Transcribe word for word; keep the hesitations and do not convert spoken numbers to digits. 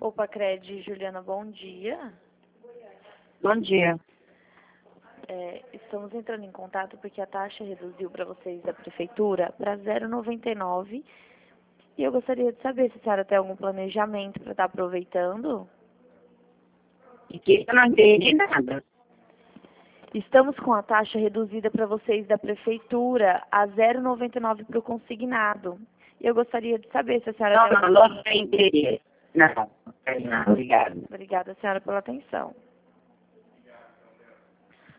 Opa, Cred, Juliana, bom dia. Bom dia. É, estamos entrando em contato porque a taxa reduziu para vocês da prefeitura para zero vírgula noventa e nove. E eu gostaria de saber se a senhora tem algum planejamento para estar aproveitando. E que eu não entendi nada. Estamos com a taxa reduzida para vocês da prefeitura a zero vírgula noventa e nove para o consignado. E eu gostaria de saber se a senhora Não, tem não, algum... não tem interesse. Não, não tem não, obrigado. Obrigada, senhora, pela atenção.